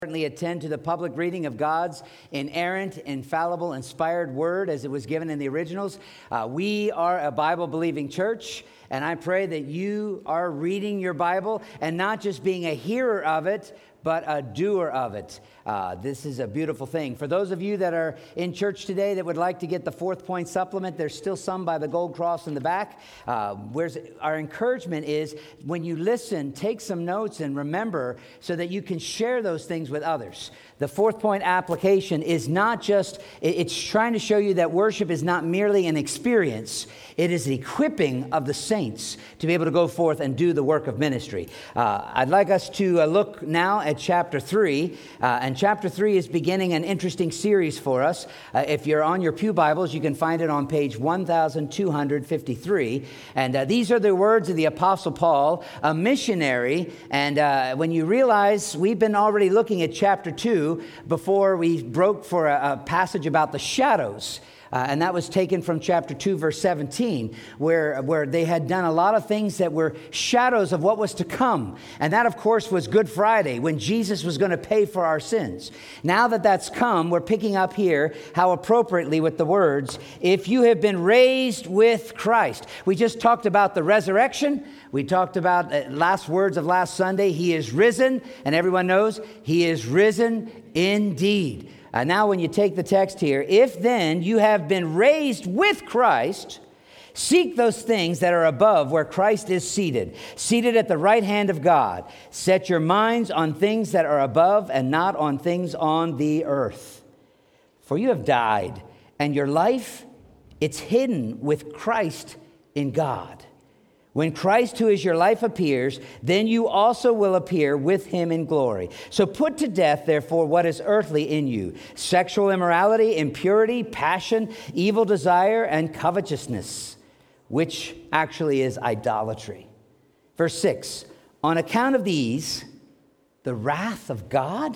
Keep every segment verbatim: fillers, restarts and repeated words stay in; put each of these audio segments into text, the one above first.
Certainly attend to the public reading of God's inerrant, infallible, inspired word as it was given in the originals. Uh, we are a Bible-believing church, and I pray that you are reading your Bible and not just being a hearer of it, but a doer of it. Uh, this is a beautiful thing. For those of you that are in church today that would like to get the fourth point supplement, there's still some by the gold cross in the back. Uh, where's our encouragement is when you listen, take some notes and remember so that you can share those things with others. The fourth point application is not just, it's trying to show you that worship is not merely an experience. It is the equipping of the saints to be able to go forth and do the work of ministry. Uh, I'd like us to uh, look now at chapter three. Uh, and chapter three is beginning an interesting series for us. Uh, if you're on your pew Bibles, you can find it on page one thousand two hundred fifty-three. And uh, these are the words of the Apostle Paul, a missionary. And uh, when you realize we've been already looking at chapter two before we broke for a, a passage about the shadows. Uh, and that was taken from chapter two, verse seventeen, where, where they had done a lot of things that were shadows of what was to come. And that, of course, was Good Friday, when Jesus was going to pay for our sins. Now that that's come, we're picking up here how appropriately with the words, if you have been raised with Christ. We just talked about the resurrection. We talked about uh, last words of last Sunday. He is risen, and everyone knows he is risen indeed. Uh, now, when you take the text here, if then you have been raised with Christ, seek those things that are above where Christ is seated, seated at the right hand of God. Set your minds on things that are above and not on things on the earth. For you have died, and your life, it's hidden with Christ in God. When Christ, who is your life, appears, then you also will appear with him in glory. So put to death, therefore, what is earthly in you: sexual immorality, impurity, passion, evil desire, and covetousness, which actually is idolatry. Verse six, on account of these, the wrath of God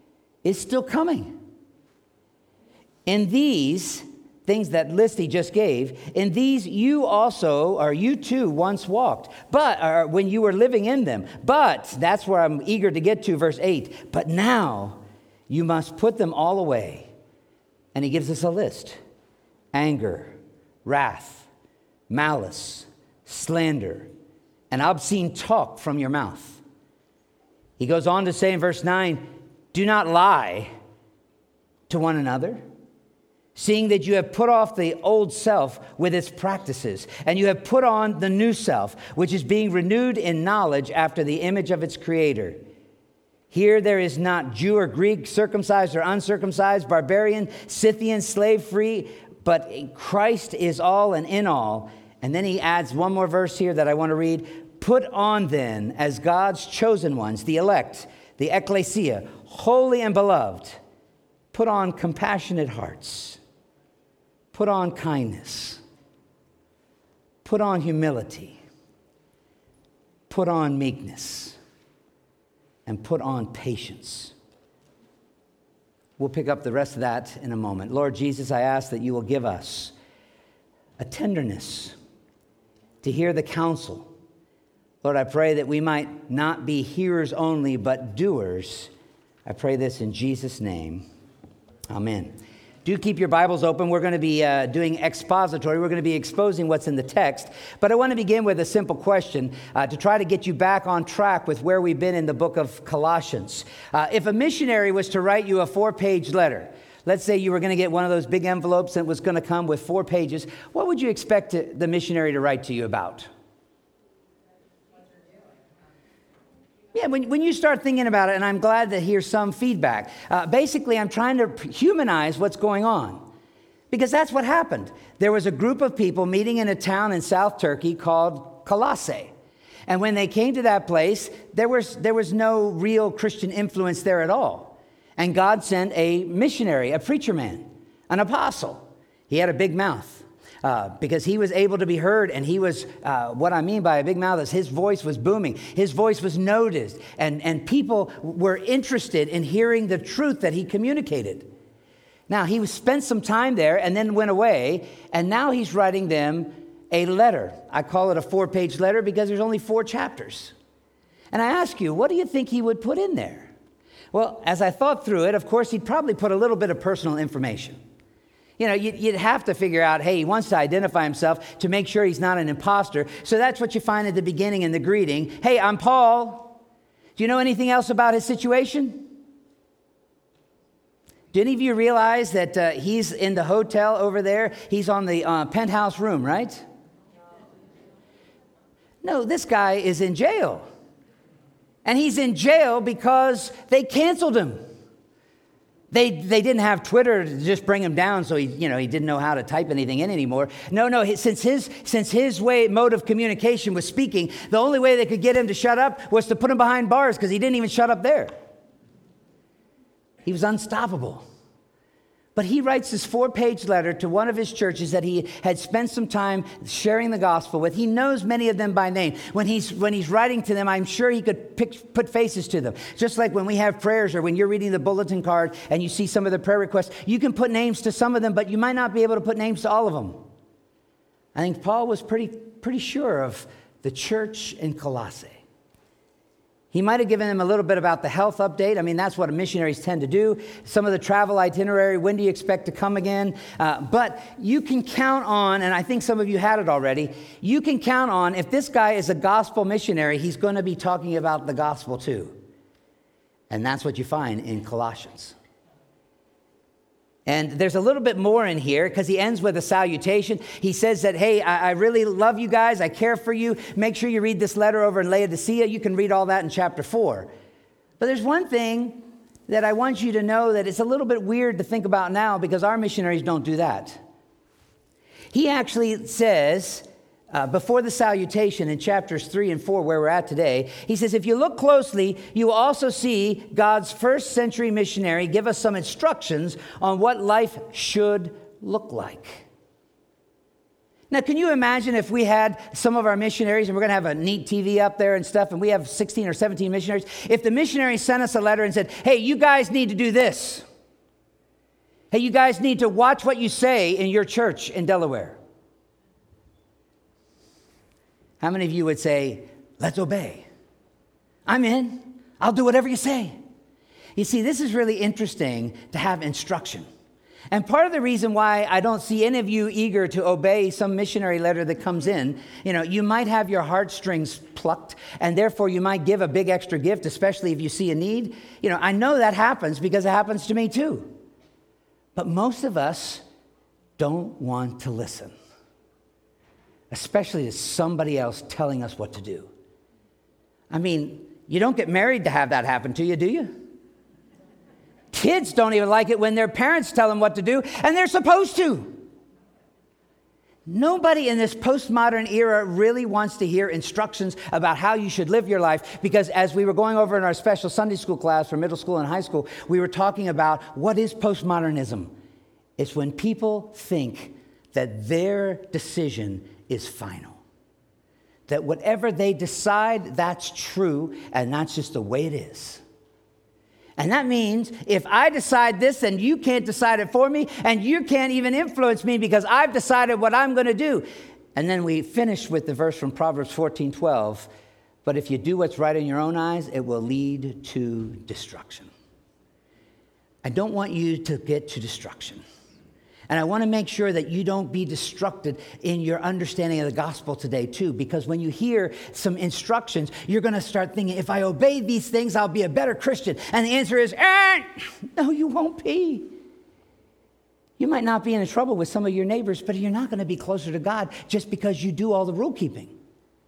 is still coming. In these things that list he just gave, in these you also, or you too, once walked, but or when you were living in them. But, that's where I'm eager to get to, verse eight. But now you must put them all away. And he gives us a list: anger, wrath, malice, slander, and obscene talk from your mouth. He goes on to say in verse nine, do not lie to one another, seeing that you have put off the old self with its practices, and you have put on the new self, which is being renewed in knowledge after the image of its creator. Here there is not Jew or Greek, circumcised or uncircumcised, barbarian, Scythian, slave-free, but Christ is all and in all. And then he adds one more verse here that I want to read. Put on then, as God's chosen ones, the elect, the ecclesia, holy and beloved, put on compassionate hearts. Put on kindness. Put on humility. Put on meekness. And put on patience. We'll pick up the rest of that in a moment. Lord Jesus, I ask that you will give us a tenderness to hear the counsel. Lord, I pray that we might not be hearers only, but doers. I pray this in Jesus' name. Amen. Do keep your Bibles open. We're going to be uh, doing expository. We're going to be exposing what's in the text. But I want to begin with a simple question uh, to try to get you back on track with where we've been in the book of Colossians. Uh, if a missionary was to write you a four-page letter, let's say you were going to get one of those big envelopes that was going to come with four pages, what would you expect to, the missionary to write to you about? Yeah, when, when you start thinking about it, and I'm glad to hear some feedback, uh, basically I'm trying to humanize what's going on. Because that's what happened. There was a group of people meeting in a town in South Turkey called Colossae. And when they came to that place, there was, there was no real Christian influence there at all. And God sent a missionary, a preacher man, an apostle. He had a big mouth. Uh, because he was able to be heard, and he was, uh, what I mean by a big mouth is his voice was booming. His voice was noticed, and, and people were interested in hearing the truth that he communicated. Now, he spent some time there and then went away, and now he's writing them a letter. I call it a four-page letter because there's only four chapters. And I ask you, what do you think he would put in there? Well, as I thought through it, of course, he'd probably put a little bit of personal information. You know, you'd have to figure out, hey, he wants to identify himself to make sure he's not an imposter. So that's what you find at the beginning in the greeting. Hey, I'm Paul. Do you know anything else about his situation? Do any of you realize that uh, he's in the hotel over there? He's on the uh, penthouse room, right? No, this guy is in jail. And he's in jail because they canceled him. They they didn't have Twitter to just bring him down, so he you know he didn't know how to type anything in anymore. No, no. Since his since his way mode of communication was speaking, the only way they could get him to shut up was to put him behind bars because he didn't even shut up there. He was unstoppable. But he writes this four-page letter to one of his churches that he had spent some time sharing the gospel with. He knows many of them by name. When he's when he's writing to them, I'm sure he could pick, put faces to them. Just like when we have prayers or when you're reading the bulletin card and you see some of the prayer requests, you can put names to some of them, but you might not be able to put names to all of them. I think Paul was pretty pretty sure of the church in Colossae. He might have given them a little bit about the health update. I mean, that's what missionaries tend to do. Some of the travel itinerary, when do you expect to come again? Uh, but you can count on, and I think some of you had it already, you can count on if this guy is a gospel missionary, he's going to be talking about the gospel too. And that's what you find in Colossians. And there's a little bit more in here because he ends with a salutation. He says that, hey, I, I really love you guys. I care for you. Make sure you read this letter over in Laodicea. You can read all that in chapter four. But there's one thing that I want you to know that it's a little bit weird to think about now because our missionaries don't do that. He actually says, uh, before the salutation in chapters three and four, where we're at today, he says, if you look closely, you will also see God's first century missionary give us some instructions on what life should look like. Now, can you imagine if we had some of our missionaries, and we're going to have a neat T V up there and stuff, and we have sixteen or seventeen missionaries, if the missionary sent us a letter and said, hey, you guys need to do this. Hey, you guys need to watch what you say in your church in Delaware. How many of you would say, let's obey? I'm in. I'll do whatever you say. You see, this is really interesting to have instruction. And part of the reason why I don't see any of you eager to obey some missionary letter that comes in, you know, you might have your heartstrings plucked, and therefore you might give a big extra gift, especially if you see a need. You know, I know that happens because it happens to me too. But most of us don't want to listen, especially to somebody else telling us what to do. I mean, you don't get married to have that happen to you, do you? Kids don't even like it when their parents tell them what to do, and they're supposed to. Nobody in this postmodern era really wants to hear instructions about how you should live your life, because as we were going over in our special Sunday school class for middle school and high school, we were talking about what is postmodernism. It's when people think that their decision is final. That whatever they decide, that's true, and that's just the way it is. And that means if I decide this, then you can't decide it for me, and you can't even influence me because I've decided what I'm going to do. And then we finish with the verse from Proverbs fourteen twelve. But if you do what's right in your own eyes, it will lead to destruction. I don't want you to get to destruction. And I want to make sure that you don't be destructed in your understanding of the gospel today, too, because when you hear some instructions, you're going to start thinking, if I obey these things, I'll be a better Christian. And the answer is, eh, no, you won't be. You might not be in trouble with some of your neighbors, but you're not going to be closer to God just because you do all the rule keeping.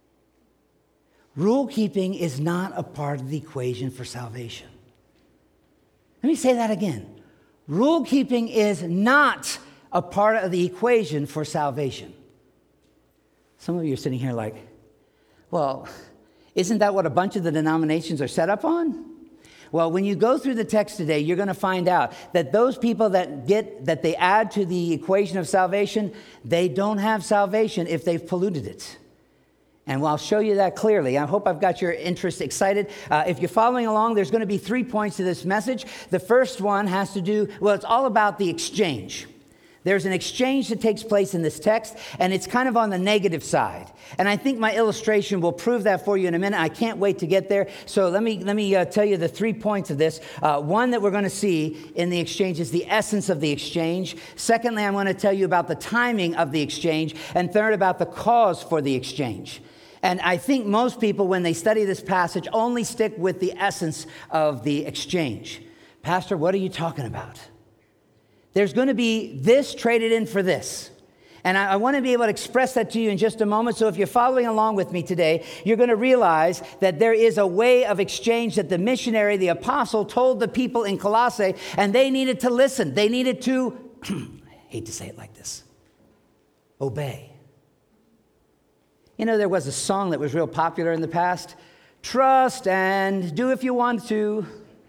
Rule keeping is not a part of the equation for salvation. Let me say that again. Rule keeping is not a part of the equation for salvation. Some of you are sitting here like, well, isn't that what a bunch of the denominations are set up on? Well, when you go through the text today, you're going to find out that those people that get that they add to the equation of salvation, they don't have salvation if they've polluted it. And I'll show you that clearly. I hope I've got your interest excited. Uh, if you're following along, there's going to be three points to this message. The first one has to do, well, it's all about the exchange. There's an exchange that takes place in this text, and it's kind of on the negative side. And I think my illustration will prove that for you in a minute. I can't wait to get there. So let me let me uh, tell you the three points of this. Uh, one that we're going to see in the exchange is the essence of the exchange. Secondly, I'm going to tell you about the timing of the exchange. And third, about the cause for the exchange. And I think most people, when they study this passage, only stick with the essence of the exchange. Pastor, what are you talking about? There's going to be this traded in for this. And I, I want to be able to express that to you in just a moment. So if you're following along with me today, you're going to realize that there is a way of exchange that the missionary, the apostle, told the people in Colossae, and they needed to listen. They needed to, I hate to say it like this, obey. You know, there was a song that was real popular in the past. Trust and do if you want to.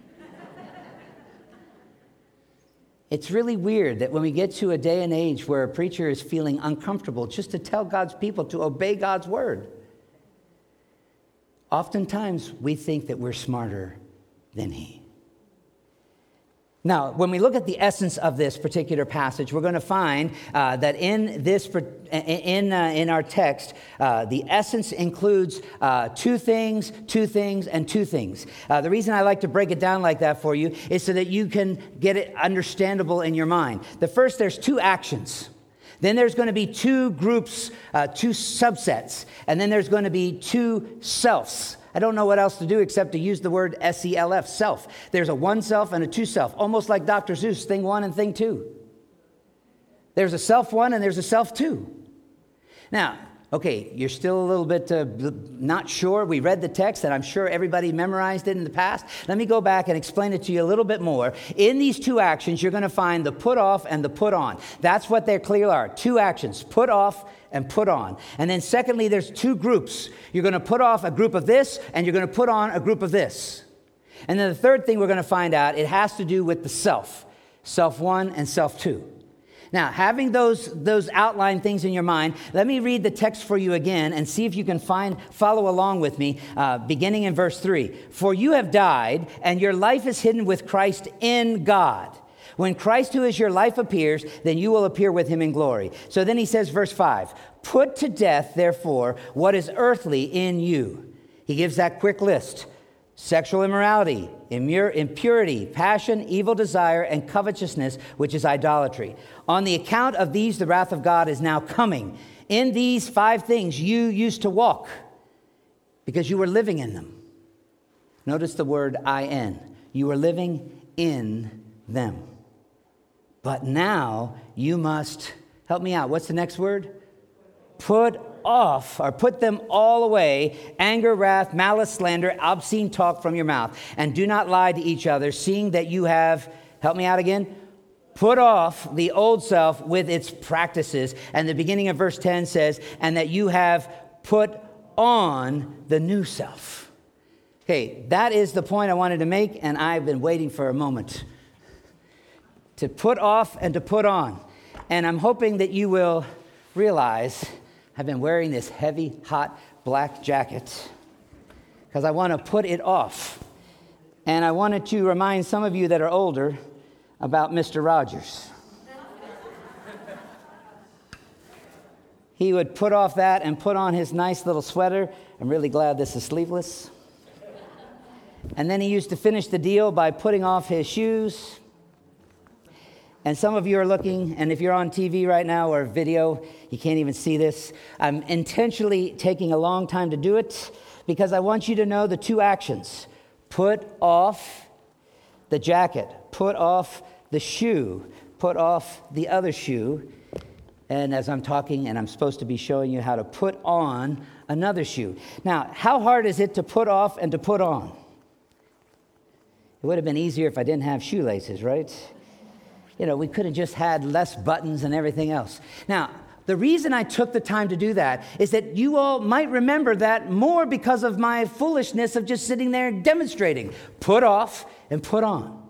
It's really weird that when we get to a day and age where a preacher is feeling uncomfortable just to tell God's people to obey God's word, oftentimes we think that we're smarter than he. Now, when we look at the essence of this particular passage, we're going to find uh, that in this in uh, in our text, uh, the essence includes uh, two things, two things, and two things. Uh, the reason I like to break it down like that for you is so that you can get it understandable in your mind. The first, there's two actions. Then there's going to be two groups, uh, two subsets, and then there's going to be two selves. I don't know what else to do except to use the word S E L F, self. There's a one self and a two self, almost like Doctor Seuss, thing one and thing two. There's a self one and there's a self two. Now, okay, you're still a little bit uh, not sure. We read the text, and I'm sure everybody memorized it in the past. Let me go back and explain it to you a little bit more. In these two actions, you're going to find the put off and the put on. That's what they clearly are. Two actions, put off and put on. And then secondly, there's two groups. You're going to put off a group of this, and you're going to put on a group of this. And then the third thing we're going to find out, it has to do with the self. Self one and self two. Now, having those, those outline things in your mind, let me read the text for you again and see if you can find follow along with me, uh, beginning in verse three. For you have died, and your life is hidden with Christ in God. When Christ, who is your life, appears, then you will appear with him in glory. So then he says, verse five, put to death, therefore, what is earthly in you. He gives that quick list. Sexual immorality, immur- impurity, passion, evil desire, and covetousness, which is idolatry. On the account of these, the wrath of God is now coming. In these five things you used to walk because you were living in them. Notice the word in. You were living in them. But now you must, help me out, what's the next word? Put off, or put them all away, anger, wrath, malice, slander, obscene talk from your mouth. And do not lie to each other, seeing that you have, help me out again, put off the old self with its practices. And the beginning of verse ten says, and that you have put on the new self. Okay, that is the point I wanted to make, and I've been waiting for a moment. To put off and to put on. And I'm hoping that you will realize I've been wearing this heavy, hot black jacket because I want to put it off. And I wanted to remind some of you that are older about Mister Rogers. He would put off that and put on his nice little sweater. I'm really glad this is sleeveless. And then he used to finish the deal by putting off his shoes. And some of you are looking, and if you're on T V right now or video, you can't even see this. I'm intentionally taking a long time to do it because I want you to know the two actions. Put off the jacket. Put off the shoe. Put off the other shoe. And as I'm talking, and I'm supposed to be showing you how to put on another shoe. Now, how hard is it to put off and to put on? It would have been easier if I didn't have shoelaces, right? You know, we could have just had less buttons and everything else. Now, the reason I took the time to do that is that you all might remember that more because of my foolishness of just sitting there demonstrating. Put off and put on.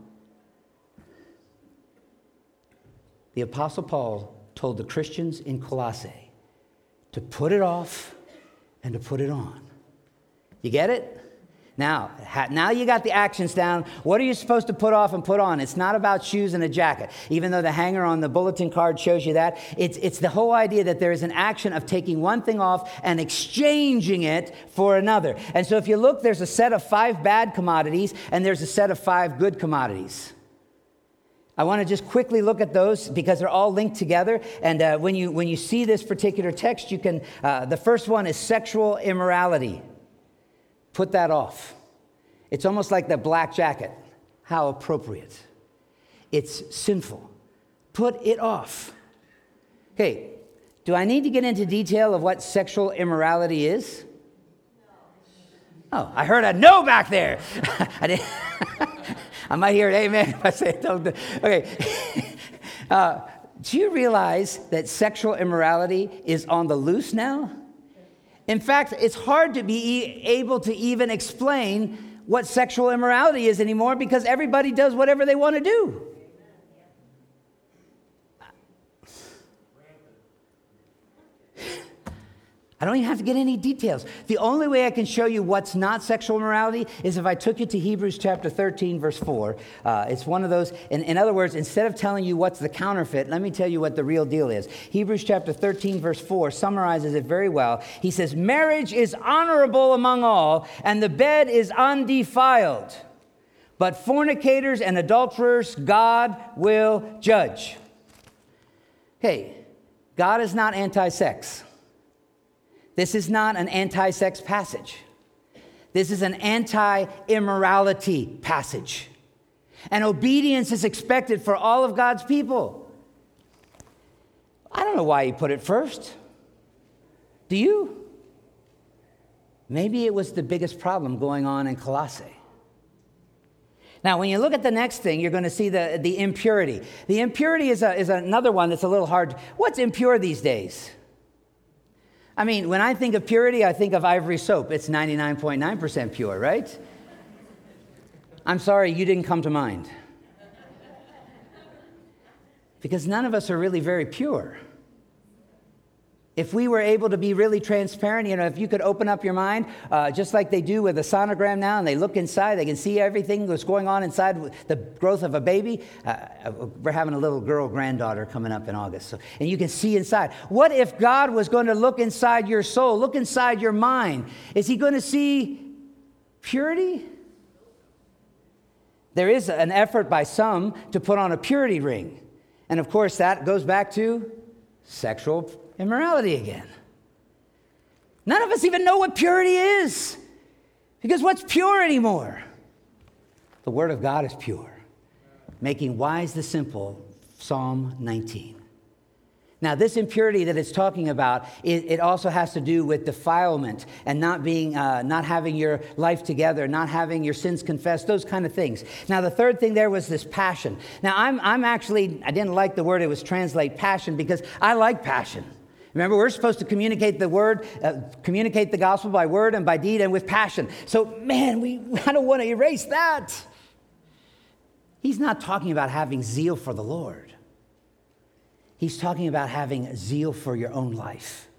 The Apostle Paul told the Christians in Colossae to put it off and to put it on. You get it? Now, ha- now you got the actions down. What are you supposed to put off and put on? It's not about shoes and a jacket, even though the hanger on the bulletin card shows you that. It's, it's the whole idea that there is an action of taking one thing off and exchanging it for another. And so if you look, there's a set of five bad commodities, and there's a set of five good commodities. I want to just quickly look at those because they're all linked together. And uh, when you when you see this particular text, you can, uh, the first one is sexual immorality. Put that off. It's almost like the black jacket. How appropriate. It's sinful. Put it off. Okay, do I need to get into detail of what sexual immorality is? Oh, I heard a no back there. I didn't. I might hear an amen if I say it. Don't do. Okay. uh, do you realize that sexual immorality is on the loose now? In fact, it's hard to be able to even explain what sexual immorality is anymore because everybody does whatever they want to do. I don't even have to get any details. The only way I can show you what's not sexual immorality is if I took you to Hebrews chapter thirteen, verse four. Uh, it's one of those, in, in other words, instead of telling you what's the counterfeit, let me tell you what the real deal is. Hebrews chapter thirteen, verse four summarizes it very well. He says, marriage is honorable among all, and the bed is undefiled. But fornicators and adulterers, God will judge. Hey, God is not anti-sex. This is not an anti-sex passage. This is an anti-immorality passage. And obedience is expected for all of God's people. I don't know why he put it first. Do you? Maybe it was the biggest problem going on in Colossae. Now, when you look at the next thing, you're going to see the, the impurity. The impurity is, a, is another one that's a little hard. What's impure these days? I mean, when I think of purity, I think of Ivory soap. It's ninety-nine point nine percent pure, right? I'm sorry, you didn't come to mind. Because none of us are really very pure. If we were able to be really transparent, you know, if you could open up your mind, uh, just like they do with a sonogram now, and they look inside, they can see everything that's going on inside the growth of a baby. Uh, we're having a little girl granddaughter coming up in August, so, and you can see inside. What if God was going to look inside your soul, look inside your mind? Is he going to see purity? There is an effort by some to put on a purity ring. And of course, that goes back to sexual immorality again. None of us even know what purity is. Because what's pure anymore? The Word of God is pure. Making wise the simple, Psalm nineteen. Now, this impurity that it's talking about, it, it also has to do with defilement and not being, uh, not having your life together, not having your sins confessed, those kind of things. Now, the third thing there was this passion. Now, I'm, I'm actually, I didn't like the word it was translate passion because I like passion. Remember, we're supposed to communicate the word, uh, communicate the gospel by word and by deed and with passion. So, man, we I don't want to erase that. He's not talking about having zeal for the Lord. He's talking about having zeal for your own life.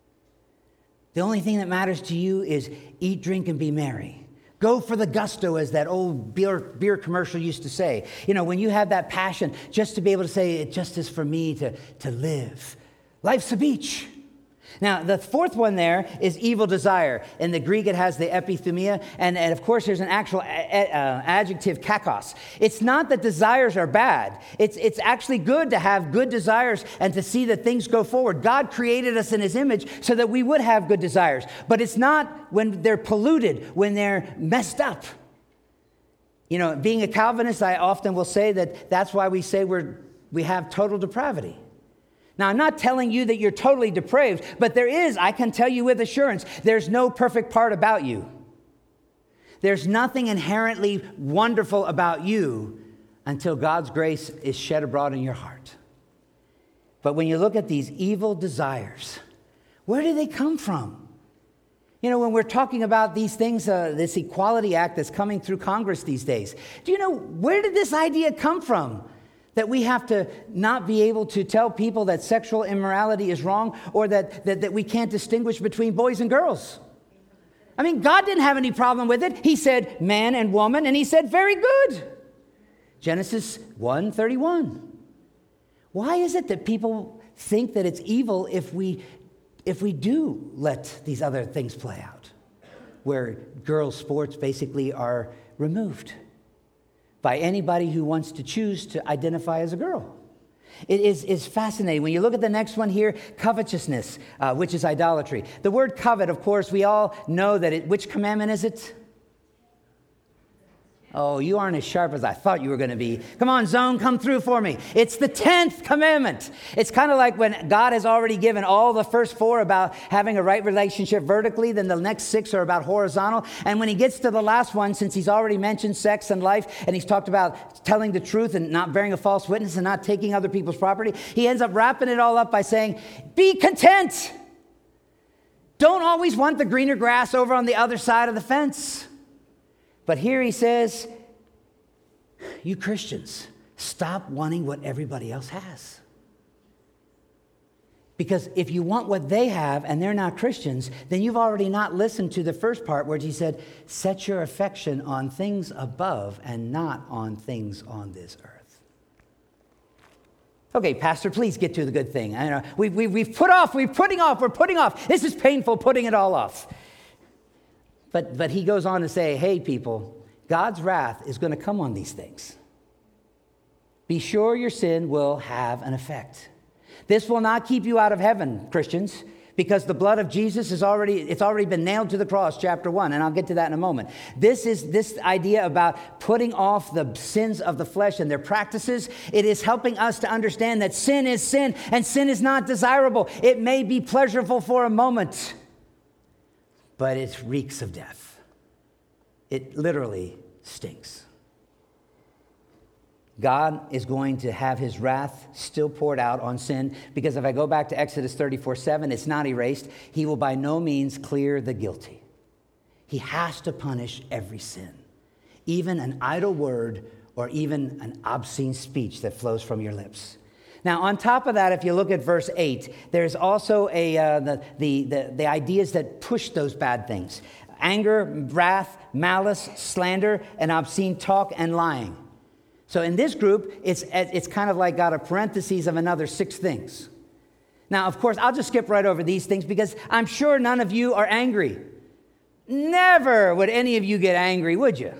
The only thing that matters to you is eat, drink, and be merry. Go for the gusto, as that old beer, beer commercial used to say. You know, when you have that passion, just to be able to say, it just is for me to, to live. Life's a beach. Now, the fourth one there is evil desire. In the Greek, it has the epithumia. And, and of course, there's an actual a, a, uh, adjective, kakos. It's not that desires are bad. It's, it's actually good to have good desires and to see that things go forward. God created us in his image so that we would have good desires. But it's not when they're polluted, when they're messed up. You know, being a Calvinist, I often will say that that's why we say we're, we have total depravity. Now, I'm not telling you that you're totally depraved, but there is, I can tell you with assurance, there's no perfect part about you. There's nothing inherently wonderful about you until God's grace is shed abroad in your heart. But when you look at these evil desires, where do they come from? You know, when we're talking about these things, uh, this Equality Act that's coming through Congress these days, do you know, where did this idea come from? That we have to not be able to tell people that sexual immorality is wrong or that, that, that we can't distinguish between boys and girls. I mean, God didn't have any problem with it. He said man and woman, and he said very good. Genesis one thirty-one. Why is it that people think that it's evil if we if we do let these other things play out, where girls' sports basically are removed by anybody who wants to choose to identify as a girl? It is, is fascinating. When you look at the next one here, covetousness, uh, which is idolatry. The word covet, of course, we all know that it, which commandment is it? Oh, you aren't as sharp as I thought you were going to be. Come on, Zone, come through for me. It's the tenth commandment. It's kind of like when God has already given all the first four about having a right relationship vertically, then the next six are about horizontal. And when he gets to the last one, since he's already mentioned sex and life, and he's talked about telling the truth and not bearing a false witness and not taking other people's property, he ends up wrapping it all up by saying, be content. Don't always want the greener grass over on the other side of the fence. But here he says, you Christians, stop wanting what everybody else has. Because if you want what they have and they're not Christians, then you've already not listened to the first part where he said, set your affection on things above and not on things on this earth. Okay, Pastor, please get to the good thing. I know we've, we've, we've put off, we're putting off, we're putting off. This is painful, putting it all off. But, but he goes on to say, hey, people, God's wrath is going to come on these things. Be sure your sin will have an effect. This will not keep you out of heaven, Christians, because the blood of Jesus is already, it's already been nailed to the cross, chapter one, and I'll get to that in a moment. This is this idea about putting off the sins of the flesh and their practices. It is helping us to understand that sin is sin, and sin is not desirable. It may be pleasurable for a moment, but it reeks of death. It literally stinks. God is going to have his wrath still poured out on sin, because if I go back to Exodus thirty-four seven, it's not erased. He will by no means clear the guilty. He has to punish every sin, even an idle word or even an obscene speech that flows from your lips. Now, on top of that, if you look at verse eight, there's also a uh, the, the, the, the ideas that push those bad things. Anger, wrath, malice, slander, and obscene talk and lying. So in this group, it's, it's kind of like got a parenthesis of another six things. Now, of course, I'll just skip right over these things because I'm sure none of you are angry. Never would any of you get angry, would you?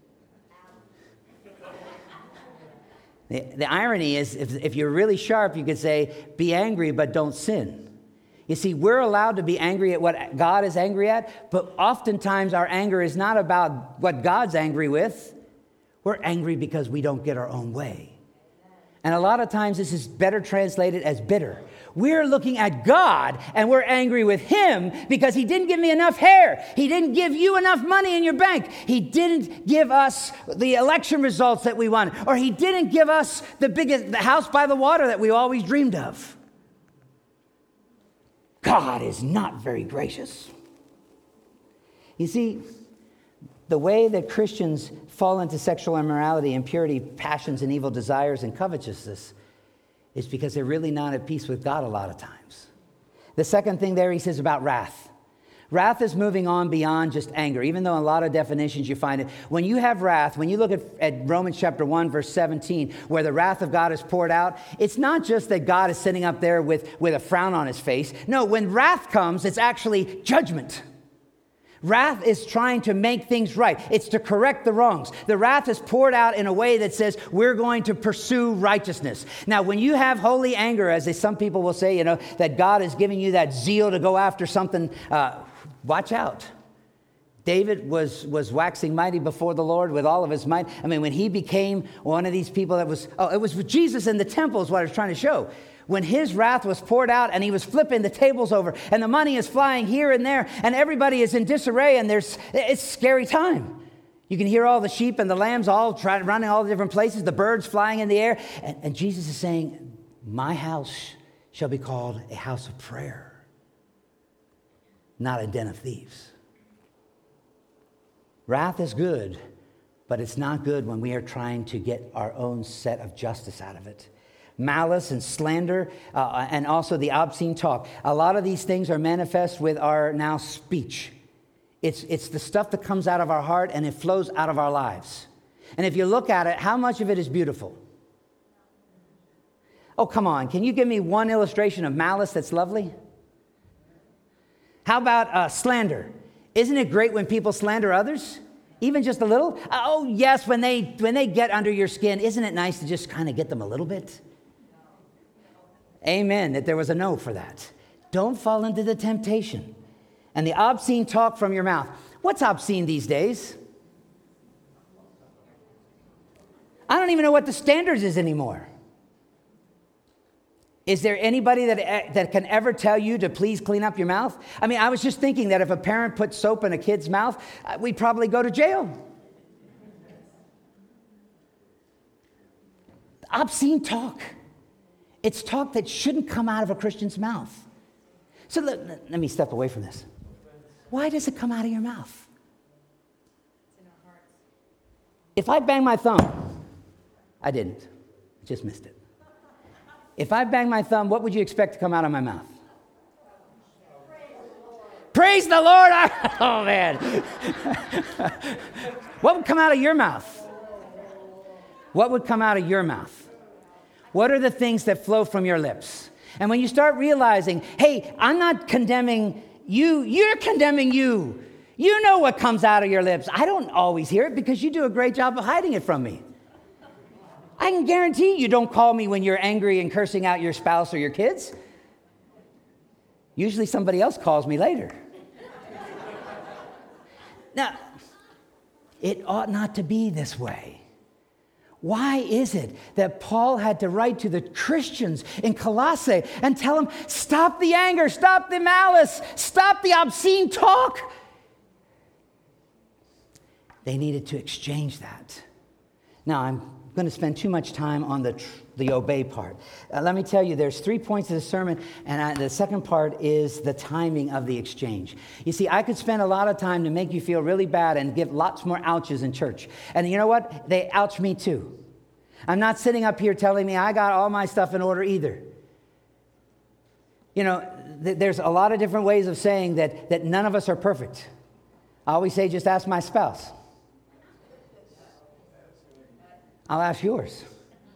The, the irony is, if, if you're really sharp, you could say, be angry, but don't sin. You see, we're allowed to be angry at what God is angry at, but oftentimes our anger is not about what God's angry with. We're angry because we don't get our own way. And a lot of times this is better translated as bitter. We're looking at God and we're angry with him because he didn't give me enough hair. He didn't give you enough money in your bank. He didn't give us the election results that we wanted. Or he didn't give us the biggest the house by the water that we always dreamed of. God is not very gracious. You see, the way that Christians fall into sexual immorality, impurity, passions, and evil desires and covetousness is because they're really not at peace with God a lot of times. The second thing there he says about wrath. Wrath is moving on beyond just anger, even though in a lot of definitions you find it. When you have wrath, when you look at, at Romans chapter one, verse seventeen, where the wrath of God is poured out, it's not just that God is sitting up there with, with a frown on his face. No, when wrath comes, it's actually judgment. Wrath is trying to make things right. It's to correct the wrongs. The wrath is poured out in a way that says we're going to pursue righteousness. Now, when you have holy anger, as they, some people will say, you know, that God is giving you that zeal to go after something, uh, watch out. David was, was waxing mighty before the Lord with all of his might. I mean, when he became one of these people that was, oh, it was Jesus in the temple is what I was trying to show. When his wrath was poured out and he was flipping the tables over and the money is flying here and there and everybody is in disarray and there's it's a scary time. You can hear all the sheep and the lambs all trying, running all the different places, the birds flying in the air. And, and Jesus is saying, my house shall be called a house of prayer, not a den of thieves. Wrath is good, but it's not good when we are trying to get our own set of justice out of it. Malice and slander, uh, and also the obscene talk. A lot of these things are manifest with our now speech. It's, it's the stuff that comes out of our heart and it flows out of our lives. And if you look at it, how much of it is beautiful? Oh, come on. Can you give me one illustration of malice that's lovely? How about uh, slander? Isn't it great when people slander others? Even just a little? Oh, yes, when they when they get under your skin, isn't it nice to just kind of get them a little bit? Amen, that there was a no for that. Don't fall into the temptation. And the obscene talk from your mouth. What's obscene these days? I don't even know what the standards is anymore. Is there anybody that, that can ever tell you to please clean up your mouth? I mean, I was just thinking that if a parent put soap in a kid's mouth, we'd probably go to jail. Obscene talk. It's talk that shouldn't come out of a Christian's mouth. So let, let me step away from this. Why does it come out of your mouth? If I bang my thumb, I didn't, just missed it. If I bang my thumb, what would you expect to come out of my mouth? Praise the Lord! Oh, man. What would come out of your mouth? What would come out of your mouth? What are the things that flow from your lips? And when you start realizing, hey, I'm not condemning you, you're condemning you. You know what comes out of your lips. I don't always hear it because you do a great job of hiding it from me. I can guarantee you don't call me when you're angry and cursing out your spouse or your kids. Usually somebody else calls me later. Now, it ought not to be this way. Why is it that Paul had to write to the Christians in Colossae and tell them, stop the anger, stop the malice, stop the obscene talk? They needed to exchange that. Now, I'm going to spend too much time on the the obey part. Uh, let me tell you, there's three points of the sermon, and I, the second part is the timing of the exchange. You see, I could spend a lot of time to make you feel really bad and give lots more ouches in church. And you know what? They ouch me too. I'm not sitting up here telling me I got all my stuff in order either. You know, th- there's a lot of different ways of saying that, that none of us are perfect. I always say, just ask my spouse. I'll ask yours.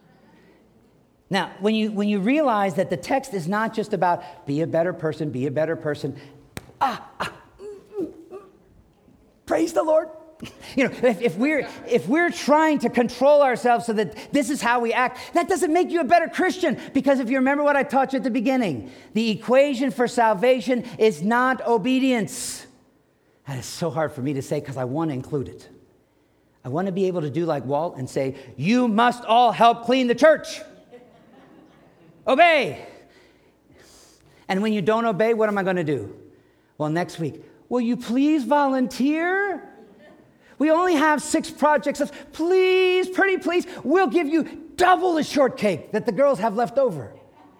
Now, when you when you realize that the text is not just about be a better person, be a better person. Ah, ah mm, mm, mm, praise the Lord. You know, if, if we're if we're trying to control ourselves so that this is how we act, that doesn't make you a better Christian. Because if you remember what I taught you at the beginning, the equation for salvation is not obedience. That is so hard for me to say because I want to include it. I want to be able to do like Walt and say, you must all help clean the church. Obey. And when you don't obey, what am I going to do? Well, next week, will you please volunteer? We only have six projects. Please, pretty please, we'll give you double the shortcake that the girls have left over.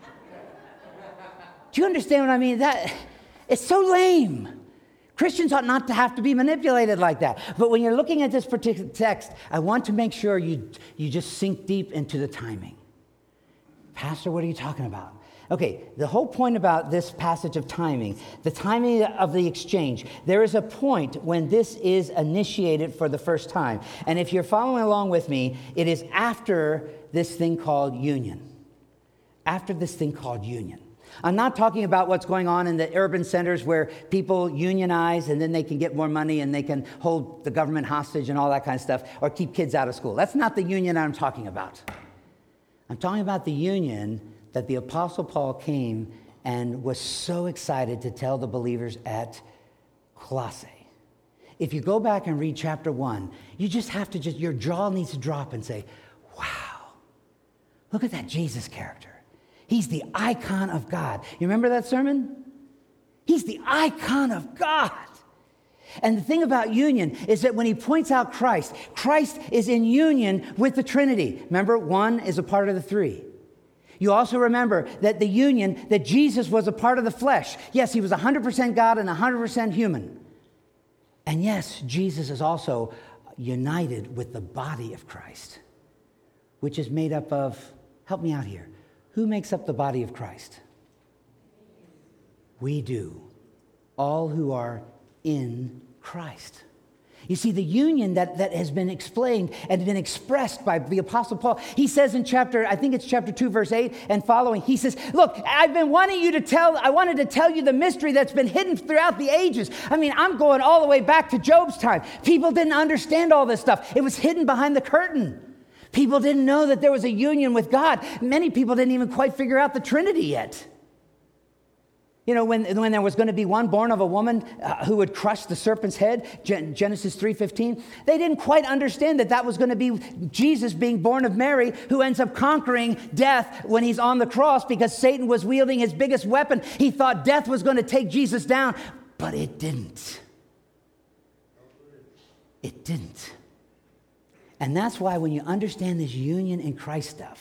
Do you understand what I mean? That it's so lame. Christians ought not to have to be manipulated like that. But when you're looking at this particular text, I want to make sure you, you just sink deep into the timing. Pastor, what are you talking about? Okay, the whole point about this passage of timing, the timing of the exchange, there is a point when this is initiated for the first time. And if you're following along with me, it is after this thing called union. After this thing called union. I'm not talking about what's going on in the urban centers where people unionize and then they can get more money and they can hold the government hostage and all that kind of stuff, or keep kids out of school. That's not the union I'm talking about. I'm talking about the union that the Apostle Paul came and was so excited to tell the believers at Colossae. If you go back and read chapter one, you just have to just, your jaw needs to drop and say, wow, look at that Jesus character. He's the icon of God. You remember that sermon? He's the icon of God. And the thing about union is that when he points out Christ, Christ is in union with the Trinity. Remember, one is a part of the three. You also remember that the union, that Jesus was a part of the flesh. Yes, he was one hundred percent God and one hundred percent human. And yes, Jesus is also united with the body of Christ, which is made up of, help me out here, who makes up the body of Christ? We do. All who are in Christ. You see, the union that, that has been explained and been expressed by the Apostle Paul, he says in chapter, I think it's chapter two, verse eight and following, he says, look, I've been wanting you to tell, I wanted to tell you the mystery that's been hidden throughout the ages. I mean, I'm going all the way back to Job's time. People didn't understand all this stuff. It was hidden behind the curtain. People didn't know that there was a union with God. Many people didn't even quite figure out the Trinity yet. You know, when, when there was going to be one born of a woman uh, who would crush the serpent's head, Gen- Genesis three fifteen, they didn't quite understand that that was going to be Jesus being born of Mary, who ends up conquering death when he's on the cross because Satan was wielding his biggest weapon. He thought death was going to take Jesus down, but it didn't. It didn't. And that's why when you understand this union in Christ stuff,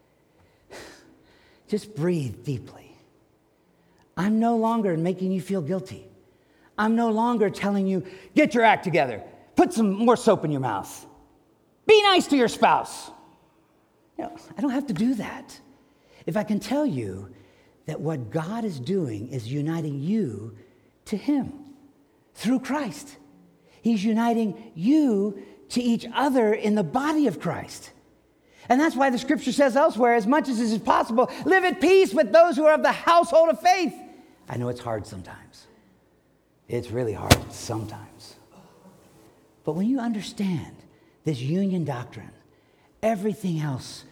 just breathe deeply. I'm no longer making you feel guilty. I'm no longer telling you, get your act together. Put some more soap in your mouth. Be nice to your spouse. You know, I don't have to do that. If I can tell you that what God is doing is uniting you to him through Christ. He's uniting you to each other in the body of Christ. And that's why the scripture says elsewhere, as much as is possible, live at peace with those who are of the household of faith. I know it's hard sometimes. It's really hard sometimes. But when you understand this union doctrine, everything else,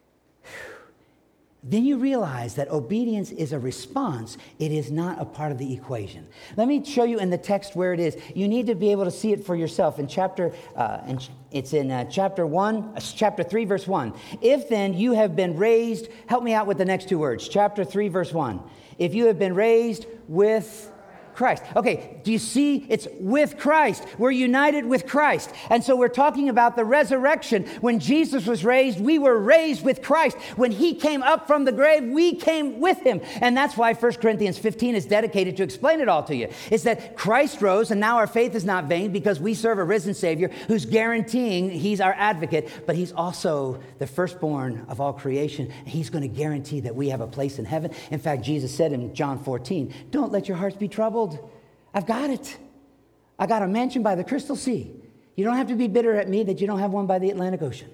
then you realize that obedience is a response. It is not a part of the equation. Let me show you in the text where it is. You need to be able to see it for yourself. In chapter, uh, and it's in uh, chapter one, uh, chapter three, verse one. If then you have been raised, help me out with the next two words. Chapter three, verse one. If you have been raised with Christ. Okay, do you see? It's with Christ. We're united with Christ. And so we're talking about the resurrection. When Jesus was raised, we were raised with Christ. When he came up from the grave, we came with him. And that's why First Corinthians fifteen is dedicated to explain it all to you. It's that Christ rose, and now our faith is not vain because we serve a risen Savior who's guaranteeing he's our advocate, but he's also the firstborn of all creation. He's going to guarantee that we have a place in heaven. In fact, Jesus said in John fourteen, don't let your hearts be troubled. I've got it. I got a mansion by the Crystal Sea. You don't have to be bitter at me that you don't have one by the Atlantic Ocean.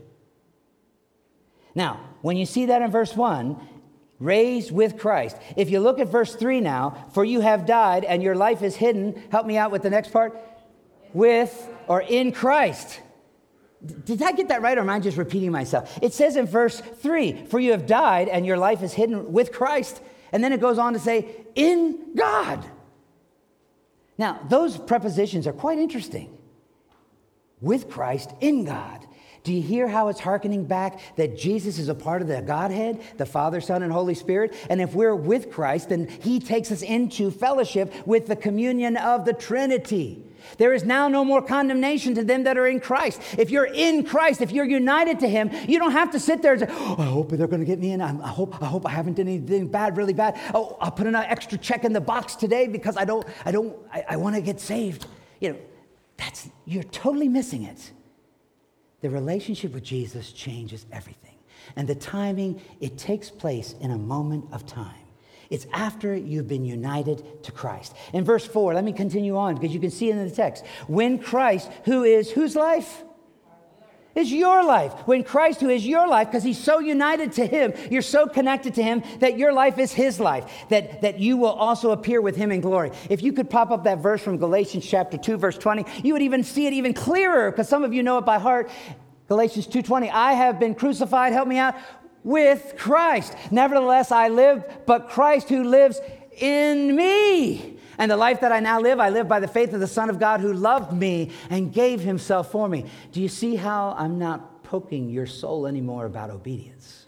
Now, when you see that in verse one, raised with Christ. If you look at verse three now, for you have died and your life is hidden. Help me out with the next part. With or in Christ. Did I get that right, or am I just repeating myself? It says in verse three, for you have died and your life is hidden with Christ. And then it goes on to say, in God. Now, those prepositions are quite interesting. With Christ, in God. Do you hear how it's hearkening back that Jesus is a part of the Godhead, the Father, Son, and Holy Spirit? And if we're with Christ, then he takes us into fellowship with the communion of the Trinity. There is now no more condemnation to them that are in Christ. If you're in Christ, if you're united to him, you don't have to sit there and say, oh, I hope they're going to get me in. I hope I hope I haven't done anything bad, really bad. Oh, I'll put an extra check in the box today because I don't, I don't, I, I want to get saved. You know, that's, you're totally missing it. The relationship with Jesus changes everything. And the timing, it takes place in a moment of time. It's after you've been united to Christ. In verse four, let me continue on because you can see it in the text. When Christ, who is whose life? Is your life. When Christ, who is your life, because he's so united to him, you're so connected to him that your life is his life, that, that you will also appear with him in glory. If you could pop up that verse from Galatians chapter two, verse twenty, you would even see it even clearer because some of you know it by heart. Galatians two twenty, I have been crucified, help me out, with Christ. Nevertheless, I live, but Christ who lives in me. And the life that I now live, I live by the faith of the Son of God who loved me and gave himself for me. Do you see how I'm not poking your soul anymore about obedience?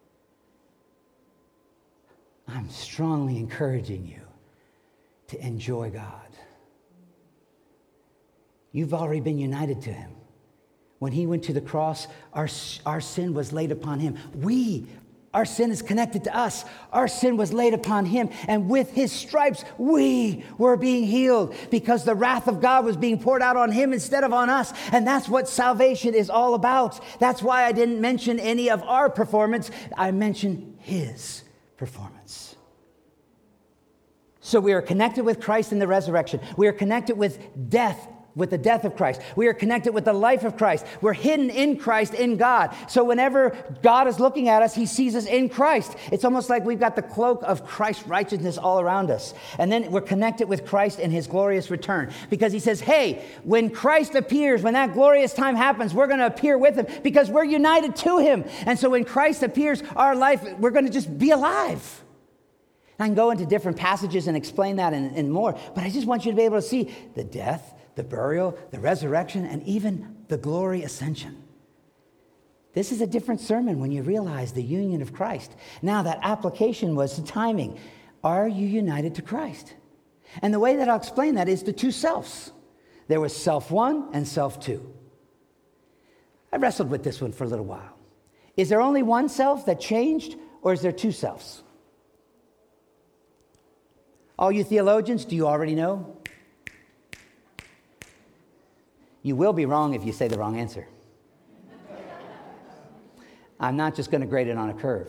I'm strongly encouraging you to enjoy God. You've already been united to him. When he went to the cross, our, our sin was laid upon him. We, our sin is connected to us. Our sin was laid upon him. And with his stripes, we were being healed because the wrath of God was being poured out on him instead of on us. And that's what salvation is all about. That's why I didn't mention any of our performance. I mentioned his performance. So we are connected with Christ in the resurrection. We are connected with death with the death of Christ. We are connected with the life of Christ. We're hidden in Christ, in God. So whenever God is looking at us, he sees us in Christ. It's almost like we've got the cloak of Christ's righteousness all around us. And then we're connected with Christ in his glorious return. Because he says, hey, when Christ appears, when that glorious time happens, we're going to appear with him because we're united to him. And so when Christ appears, our life, we're going to just be alive. I can go into different passages and explain that and, and more, but I just want you to be able to see the death, the burial, the resurrection, and even the glory ascension. This is a different sermon when you realize the union of Christ. Now, that application was the timing. Are you united to Christ? And the way that I'll explain that is the two selves. There was self one and self two. I wrestled with this one for a little while. Is there only one self that changed, or is there two selves? All you theologians, do you already know? You will be wrong if you say the wrong answer. I'm not just going to grade it on a curve.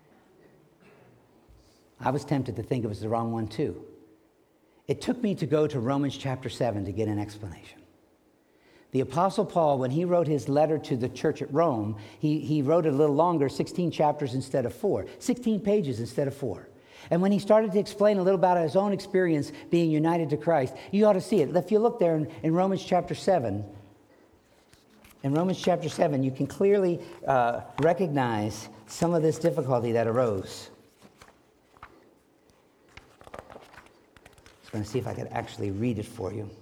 I was tempted to think it was the wrong one too. It took me to go to Romans chapter seven to get an explanation. The Apostle Paul, when he wrote his letter to the church at Rome, he, he wrote it a little longer, sixteen chapters instead of four, sixteen pages instead of four. And when he started to explain a little about his own experience being united to Christ, you ought to see it. If you look there in, in Romans chapter seven, in Romans chapter seven, you can clearly uh, recognize some of this difficulty that arose. I'm going to see if I could actually read it for you.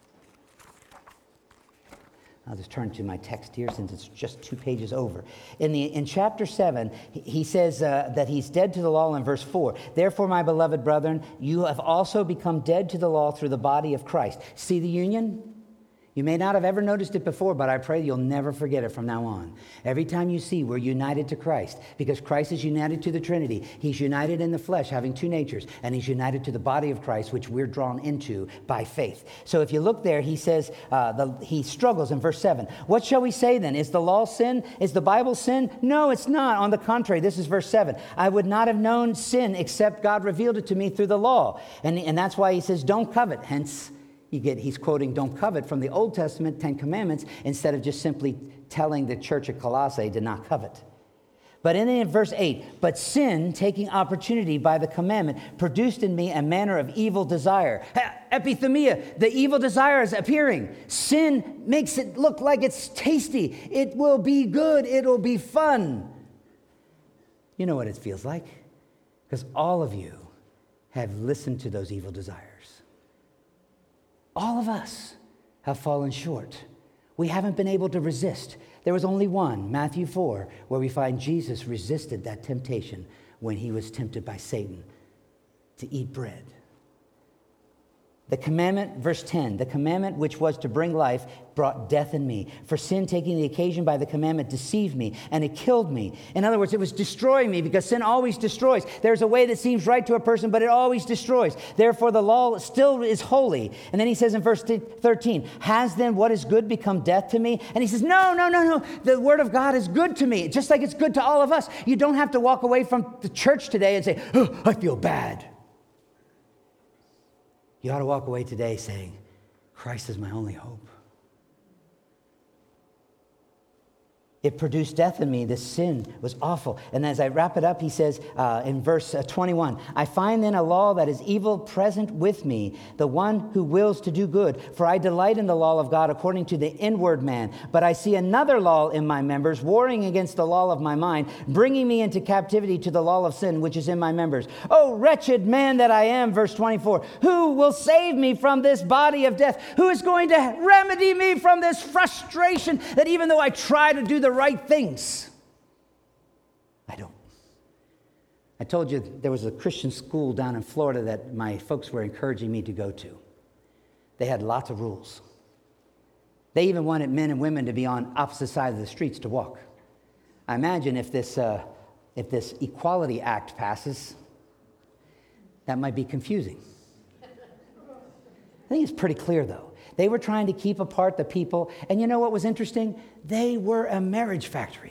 I'll just turn to my text here since it's just two pages over. In the in chapter seven, he says uh, that he's dead to the law in verse four. Therefore, my beloved brethren, you have also become dead to the law through the body of Christ. See the union? You may not have ever noticed it before, but I pray you'll never forget it from now on. Every time you see we're united to Christ, because Christ is united to the Trinity. He's united in the flesh, having two natures, and he's united to the body of Christ, which we're drawn into by faith. So if you look there, he says, uh, the, he struggles in verse seven. What shall we say then? Is the law sin? Is the Bible sin? No, it's not. On the contrary, this is verse seven. I would not have known sin except God revealed it to me through the law. And, and that's why he says, don't covet. Hence, You get, he's quoting don't covet from the Old Testament Ten Commandments instead of just simply telling the church at Colossae to not covet. But in, in verse eight, but sin, taking opportunity by the commandment, produced in me a manner of evil desire. Epithemia, the evil desire is appearing. Sin makes it look like it's tasty. It will be good. It'll be fun. You know what it feels like, because all of you have listened to those evil desires. All of us have fallen short. We haven't been able to resist. There was only one, Matthew four, where we find Jesus resisted that temptation when he was tempted by Satan to eat bread. The commandment, verse ten, the commandment which was to bring life brought death in me. For sin, taking the occasion by the commandment, deceived me, and it killed me. In other words, it was destroying me, because sin always destroys. There's a way that seems right to a person, but it always destroys. Therefore, the law still is holy. And then he says in verse thirteen, has then what is good become death to me? And he says, no, no, no, no. The word of God is good to me, just like it's good to all of us. You don't have to walk away from the church today and say, oh, I feel bad. You ought to walk away today saying, Christ is my only hope. It produced death in me. This sin was awful. And as I wrap it up, he says uh, in verse uh, twenty-one, I find then a law that is evil present with me, the one who wills to do good. For I delight in the law of God according to the inward man. But I see another law in my members, warring against the law of my mind, bringing me into captivity to the law of sin, which is in my members. Oh, wretched man that I am, verse twenty-four, who will save me from this body of death? Who is going to remedy me from this frustration that even though I try to do the right things, I don't. I told you there was a Christian school down in Florida that my folks were encouraging me to go to. They had lots of rules. They even wanted men and women to be on opposite sides of the streets to walk. I imagine if this, uh, if this Equality Act passes, that might be confusing. I think it's pretty clear, though. They were trying to keep apart the people. And you know what was interesting? They were a marriage factory.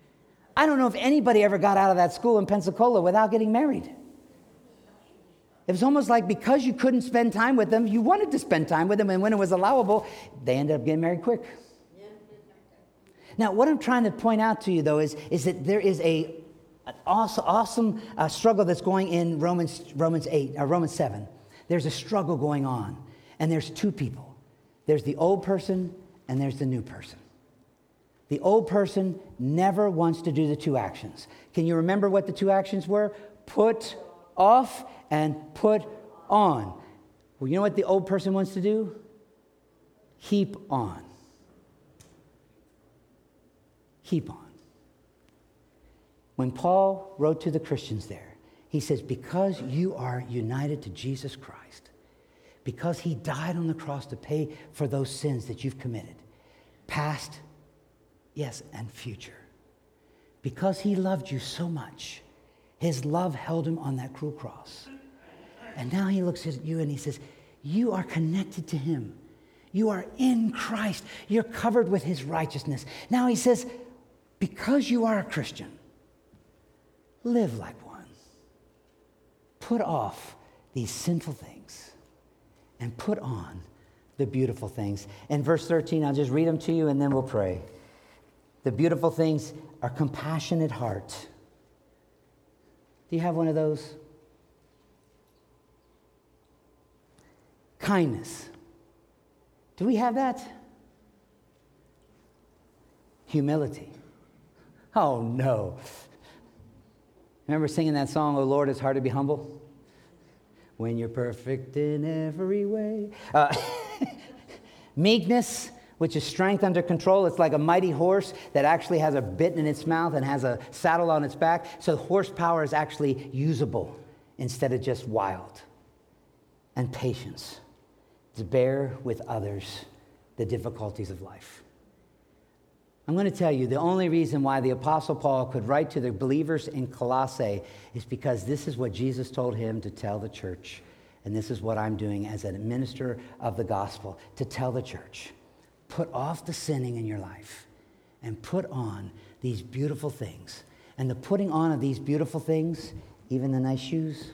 I don't know if anybody ever got out of that school in Pensacola without getting married. It was almost like because you couldn't spend time with them, you wanted to spend time with them, and when it was allowable, they ended up getting married quick. Now, what I'm trying to point out to you, though, is, is that there is a an awesome, awesome uh, struggle that's going in Romans Romans eight or Romans seven. There's a struggle going on, and there's two people. There's the old person, and there's the new person. The old person never wants to do the two actions. Can you remember what the two actions were? Put off and put on. Well, you know what the old person wants to do? Keep on. Keep on. When Paul wrote to the Christians there, he says, because you are united to Jesus Christ, because he died on the cross to pay for those sins that you've committed, past, yes, and future. Because he loved you so much, his love held him on that cruel cross. And now he looks at you and he says, you are connected to him. You are in Christ. You're covered with his righteousness. Now he says, because you are a Christian, live like one. Put off these sinful things and put on the beautiful things. In verse thirteen, I'll just read them to you and then we'll pray. The beautiful things are compassionate heart. Do you have one of those? Kindness. Do we have that? Humility. Oh, no. Remember singing that song, "Oh Lord, it's hard to be humble"? When you're perfect in every way. Uh, meekness, which is strength under control. It's like a mighty horse that actually has a bit in its mouth and has a saddle on its back. So horsepower is actually usable instead of just wild. And patience, to bear with others the difficulties of life. I'm going to tell you, the only reason why the Apostle Paul could write to the believers in Colossae is because this is what Jesus told him to tell the church. And this is what I'm doing as a minister of the gospel, to tell the church. Put off the sinning in your life and put on these beautiful things. And the putting on of these beautiful things, even the nice shoes,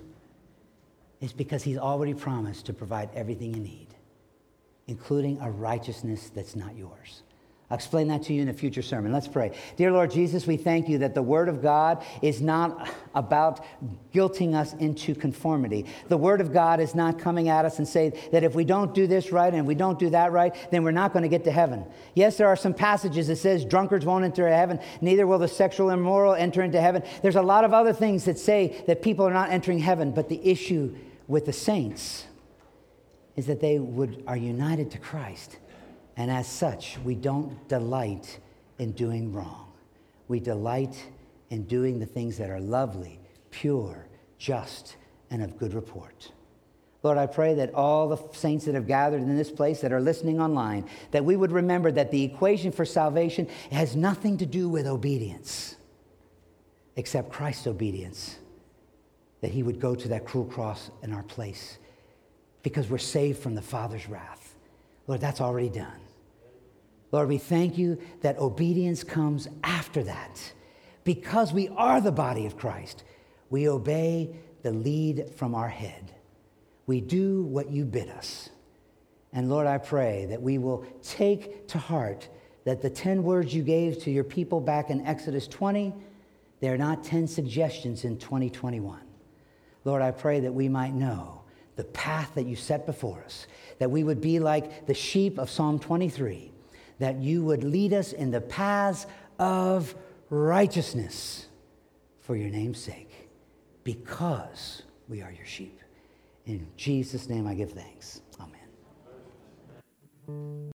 is because he's already promised to provide everything you need, including a righteousness that's not yours. I'll explain that to you in a future sermon. Let's pray. Dear Lord Jesus, we thank you that the Word of God is not about guilting us into conformity. The Word of God is not coming at us and saying that if we don't do this right and we don't do that right, then we're not going to get to heaven. Yes, there are some passages that says drunkards won't enter heaven, neither will the sexual immoral enter into heaven. There's a lot of other things that say that people are not entering heaven, but the issue with the saints is that they would are united to Christ. And as such, we don't delight in doing wrong. We delight in doing the things that are lovely, pure, just, and of good report. Lord, I pray that all the saints that have gathered in this place that are listening online, that we would remember that the equation for salvation has nothing to do with obedience, except Christ's obedience, that he would go to that cruel cross in our place because we're saved from the Father's wrath. Lord, that's already done. Lord, we thank you that obedience comes after that. Because we are the body of Christ, we obey the lead from our head. We do what you bid us. And Lord, I pray that we will take to heart that the ten words you gave to your people back in Exodus twenty, they're not ten suggestions in twenty twenty-one. Lord, I pray that we might know the path that you set before us, that we would be like the sheep of Psalm twenty-three, that you would lead us in the paths of righteousness for your name's sake, because we are your sheep. In Jesus' name I give thanks. Amen.